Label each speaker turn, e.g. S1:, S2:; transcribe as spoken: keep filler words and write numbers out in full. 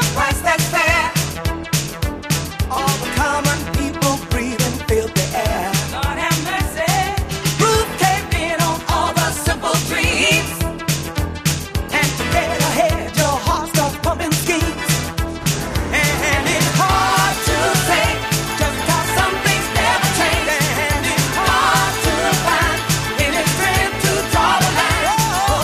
S1: price that's fair. All the common people breathe and feel their